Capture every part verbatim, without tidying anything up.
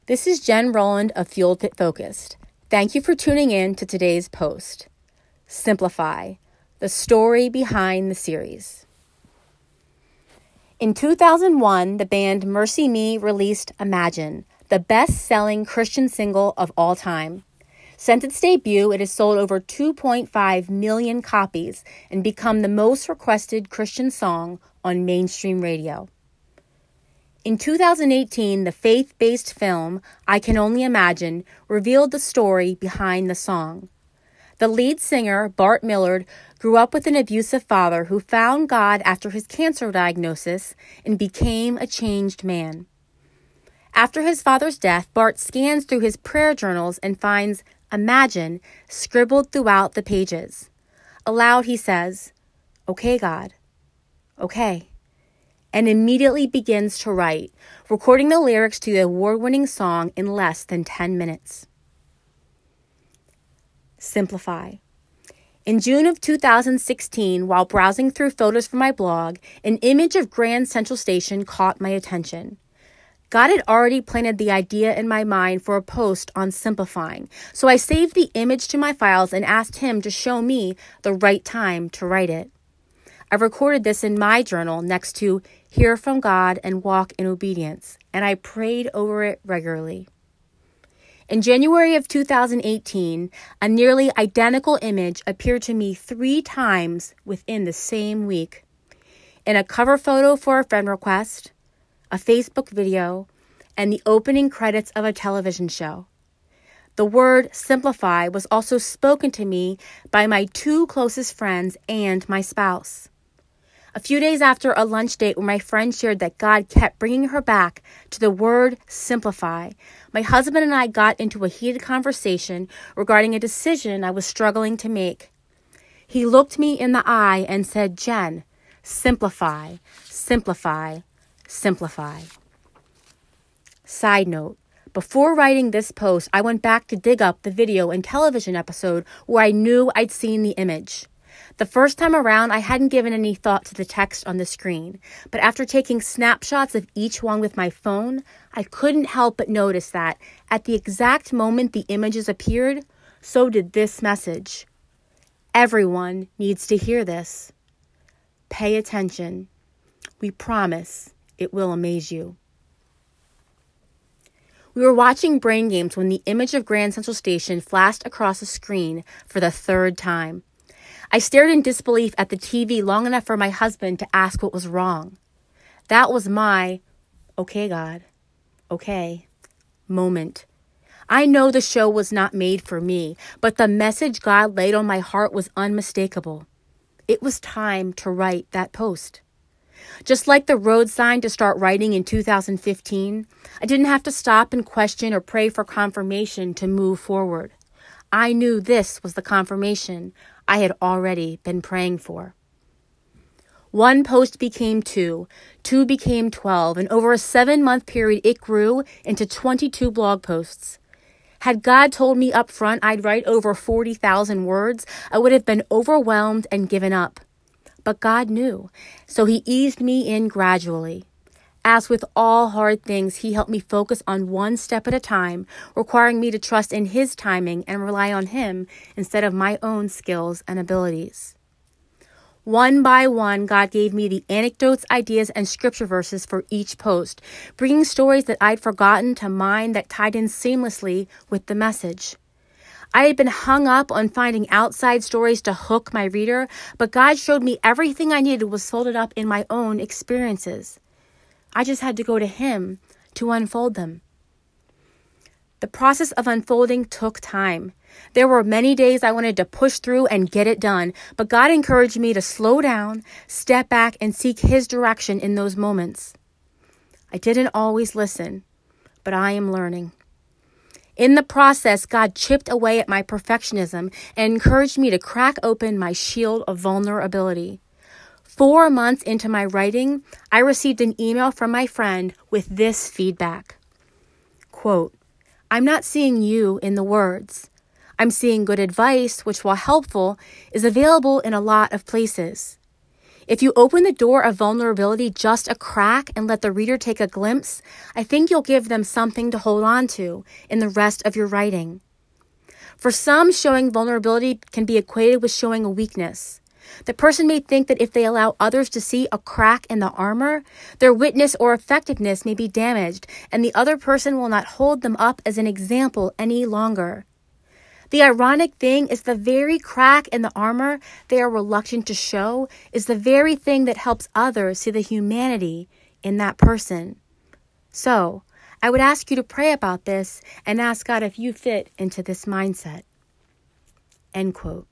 This is Jen Rowland of Fueled Fit Focused. Thank you for tuning in to today's post. Simplify, the story behind the series. In two thousand one, the band MercyMe released Imagine, the best-selling Christian single of all time. Since its debut, it has sold over two point five million copies and become the most requested Christian song on mainstream radio. In two thousand eighteen, the faith-based film, I Can Only Imagine, revealed the story behind the song. The lead singer, Bart Millard, grew up with an abusive father who found God after his cancer diagnosis and became a changed man. After his father's death, Bart scans through his prayer journals and finds Imagine scribbled throughout the pages. Aloud, he says, "Okay, God, okay," and immediately begins to write, recording the lyrics to the award-winning song in less than ten minutes. Simplify. In June of two thousand sixteen, while browsing through photos for my blog, an image of Grand Central Station caught my attention. God had already planted the idea in my mind for a post on simplifying, so I saved the image to my files and asked him to show me the right time to write it. I recorded this in my journal next to Hear from God and Walk in Obedience, and I prayed over it regularly. In January of two thousand eighteen, a nearly identical image appeared to me three times within the same week. In a cover photo for a friend request, a Facebook video, and the opening credits of a television show. The word simplify was also spoken to me by my two closest friends and my spouse. A few days after a lunch date where my friend shared that God kept bringing her back to the word simplify, my husband and I got into a heated conversation regarding a decision I was struggling to make. He looked me in the eye and said, "Jen, simplify, simplify, simplify." Side note, before writing this post, I went back to dig up the video and television episode where I knew I'd seen the image. The first time around, I hadn't given any thought to the text on the screen, but after taking snapshots of each one with my phone, I couldn't help but notice that at the exact moment the images appeared, so did this message. Everyone needs to hear this. Pay attention. We promise it will amaze you. We were watching Brain Games when the image of Grand Central Station flashed across the screen for the third time. I stared in disbelief at the T V long enough for my husband to ask what was wrong. That was my, "Okay, God, okay," moment. I know the show was not made for me, but the message God laid on my heart was unmistakable. It was time to write that post. Just like the road sign to start writing in two thousand fifteen, I didn't have to stop and question or pray for confirmation to move forward. I knew this was the confirmation I had already been praying for. One post became two, two became twelve, and over a seven-month period it grew into twenty-two blog posts. Had God told me up front I'd write over forty thousand words, I would have been overwhelmed and given up. But God knew, so he eased me in gradually. As with all hard things, he helped me focus on one step at a time, requiring me to trust in his timing and rely on him instead of my own skills and abilities. One by one, God gave me the anecdotes, ideas, and scripture verses for each post, bringing stories that I'd forgotten to mind that tied in seamlessly with the message. I had been hung up on finding outside stories to hook my reader, but God showed me everything I needed was folded up in my own experiences. I just had to go to him to unfold them. The process of unfolding took time. There were many days I wanted to push through and get it done, but God encouraged me to slow down, step back, and seek his direction in those moments. I didn't always listen, but I am learning. In the process, God chipped away at my perfectionism and encouraged me to crack open my shield of vulnerability. Four months into my writing, I received an email from my friend with this feedback. Quote, "I'm not seeing you in the words. I'm seeing good advice, which, while helpful, is available in a lot of places. If you open the door of vulnerability just a crack and let the reader take a glimpse, I think you'll give them something to hold on to in the rest of your writing. For some, showing vulnerability can be equated with showing a weakness. The person may think that if they allow others to see a crack in the armor, their witness or effectiveness may be damaged, and the other person will not hold them up as an example any longer. The ironic thing is the very crack in the armor they are reluctant to show is the very thing that helps others see the humanity in that person. So, I would ask you to pray about this and ask God if you fit into this mindset. End quote.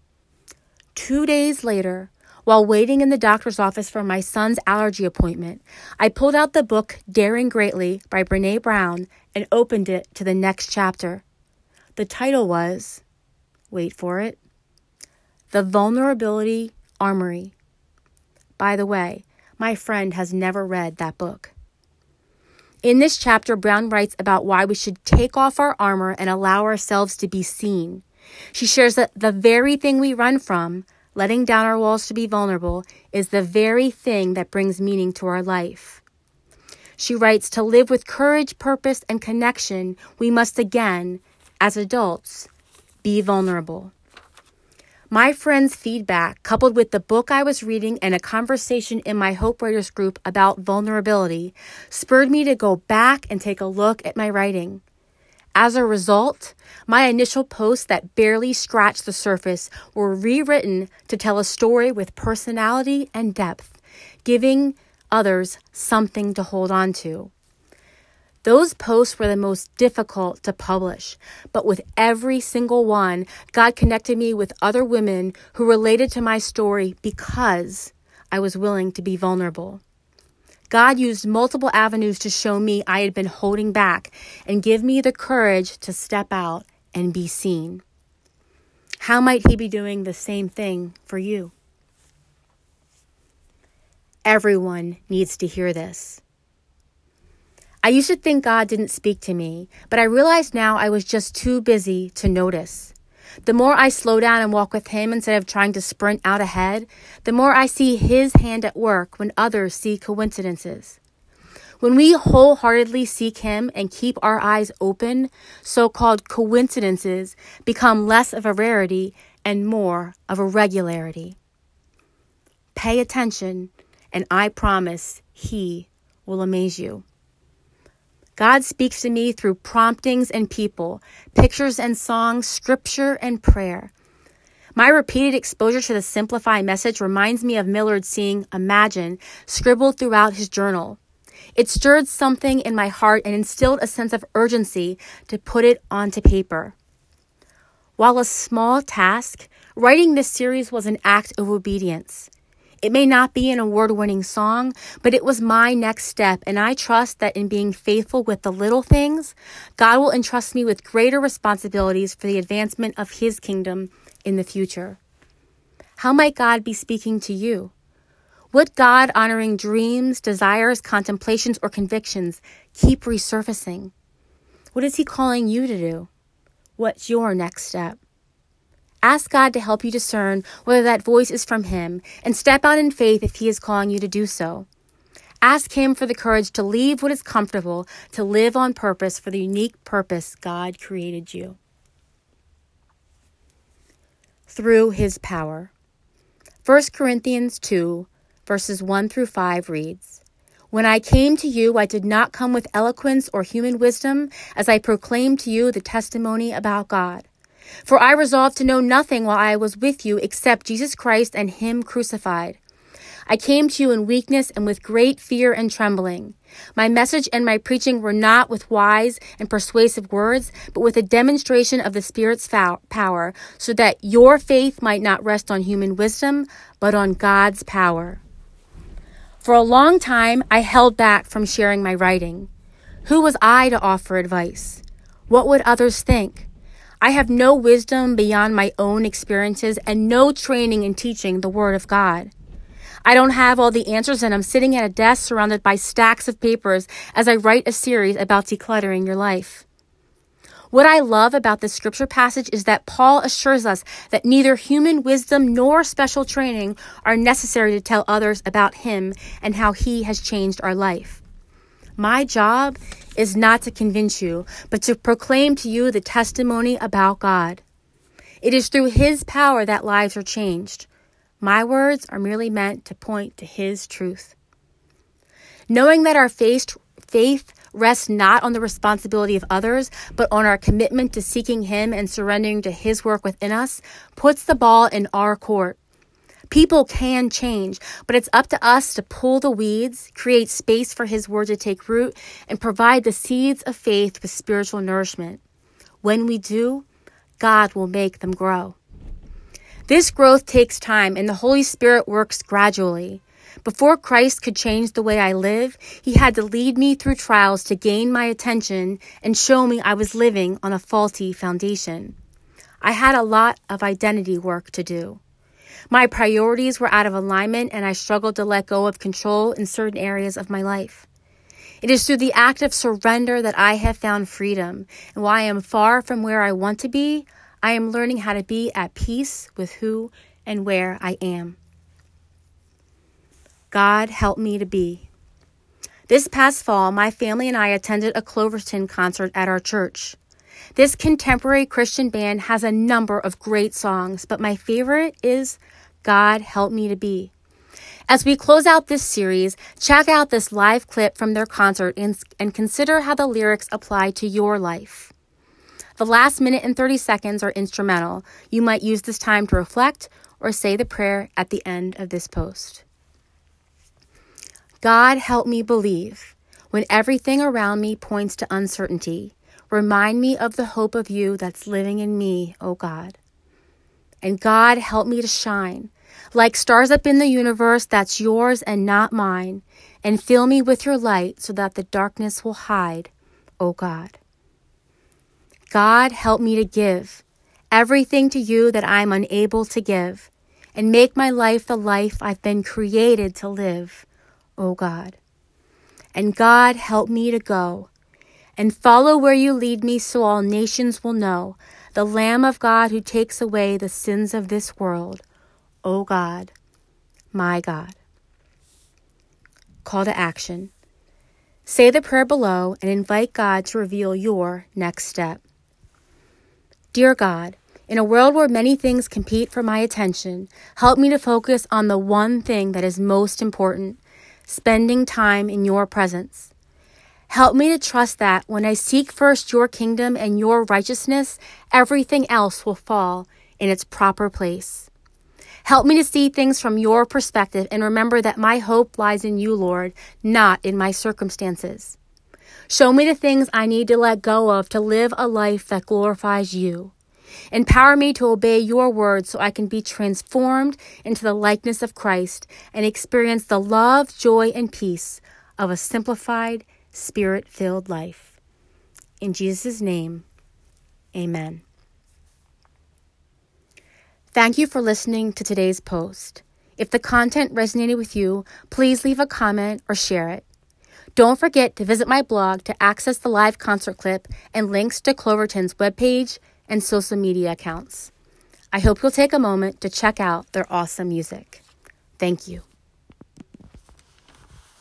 Two days later, while waiting in the doctor's office for my son's allergy appointment, I pulled out the book Daring Greatly by Brené Brown and opened it to the next chapter. The title was, wait for it, The Vulnerability Armory. By the way, my friend has never read that book. In this chapter, Brown writes about why we should take off our armor and allow ourselves to be seen. She shares that the very thing we run from, letting down our walls to be vulnerable, is the very thing that brings meaning to our life. She writes, to live with courage, purpose, and connection, we must again, as adults, be vulnerable. My friend's feedback, coupled with the book I was reading and a conversation in my Hope Writers group about vulnerability, spurred me to go back and take a look at my writing. As a result, my initial posts that barely scratched the surface were rewritten to tell a story with personality and depth, giving others something to hold on to. Those posts were the most difficult to publish, but with every single one, God connected me with other women who related to my story because I was willing to be vulnerable. God used multiple avenues to show me I had been holding back and give me the courage to step out and be seen. How might He be doing the same thing for you? Everyone needs to hear this. I used to think God didn't speak to me, but I realize now I was just too busy to notice. The more I slow down and walk with Him instead of trying to sprint out ahead, the more I see His hand at work when others see coincidences. When we wholeheartedly seek Him and keep our eyes open, so-called coincidences become less of a rarity and more of a regularity. Pay attention, and I promise He will amaze you. God speaks to me through promptings and people, pictures and songs, scripture and prayer. My repeated exposure to the Simplify message reminds me of Millard seeing Imagine scribbled throughout his journal. It stirred something in my heart and instilled a sense of urgency to put it onto paper. While a small task, writing this series was an act of obedience. It may not be an award-winning song, but it was my next step, and I trust that in being faithful with the little things, God will entrust me with greater responsibilities for the advancement of His kingdom in the future. How might God be speaking to you? What God-honoring dreams, desires, contemplations, or convictions keep resurfacing? What is He calling you to do? What's your next step? Ask God to help you discern whether that voice is from Him and step out in faith if He is calling you to do so. Ask Him for the courage to leave what is comfortable, to live on purpose for the unique purpose God created you. Through His power. First Corinthians two, verses one through five reads, When I came to you, I did not come with eloquence or human wisdom, as I proclaimed to you the testimony about God. For I resolved to know nothing while I was with you except Jesus Christ and Him crucified. I came to you in weakness and with great fear and trembling. My message and my preaching were not with wise and persuasive words, but with a demonstration of the Spirit's power, so that your faith might not rest on human wisdom, but on God's power. For a long time, I held back from sharing my writing. Who was I to offer advice? What would others think? I have no wisdom beyond my own experiences and no training in teaching the Word of God. I don't have all the answers, and I'm sitting at a desk surrounded by stacks of papers as I write a series about decluttering your life. What I love about this scripture passage is that Paul assures us that neither human wisdom nor special training are necessary to tell others about him and how he has changed our life. My job is not to convince you, but to proclaim to you the testimony about God. It is through his power that lives are changed. My words are merely meant to point to his truth. Knowing that our faith, faith rests not on the responsibility of others, but on our commitment to seeking him and surrendering to his work within us, puts the ball in our court. People can change, but it's up to us to pull the weeds, create space for his word to take root, and provide the seeds of faith with spiritual nourishment. When we do, God will make them grow. This growth takes time, and the Holy Spirit works gradually. Before Christ could change the way I live, he had to lead me through trials to gain my attention and show me I was living on a faulty foundation. I had a lot of identity work to do. My priorities were out of alignment, and I struggled to let go of control in certain areas of my life. It is through the act of surrender that I have found freedom, and while I am far from where I want to be, I am learning how to be at peace with who and where I am. God help me to be. This past fall, my family and I attended a Cloverton concert at our church. This contemporary Christian band has a number of great songs, but my favorite is God Help Me to Be. As we close out this series, check out this live clip from their concert and, and consider how the lyrics apply to your life. The last minute and thirty seconds are instrumental. You might use this time to reflect or say the prayer at the end of this post. God, help me believe when everything around me points to uncertainty. Remind me of the hope of you that's living in me, oh God. And God, help me to shine like stars up in the universe that's yours and not mine, and fill me with your light so that the darkness will hide, oh God. God, help me to give everything to you that I'm unable to give, and make my life the life I've been created to live, oh God. And God, help me to go and follow where you lead me so all nations will know the Lamb of God who takes away the sins of this world, oh God, my God. Call to action. Say the prayer below and invite God to reveal your next step. Dear God, in a world where many things compete for my attention, help me to focus on the one thing that is most important, spending time in your presence. Help me to trust that when I seek first your kingdom and your righteousness, everything else will fall in its proper place. Help me to see things from your perspective and remember that my hope lies in you, Lord, not in my circumstances. Show me the things I need to let go of to live a life that glorifies you. Empower me to obey your word so I can be transformed into the likeness of Christ and experience the love, joy, and peace of a simplified, Spirit-filled life. In Jesus' name, amen. Thank you for listening to today's post. If the content resonated with you, please leave a comment or share it. Don't forget to visit my blog to access the live concert clip and links to Cloverton's webpage and social media accounts. I hope you'll take a moment to check out their awesome music. Thank you.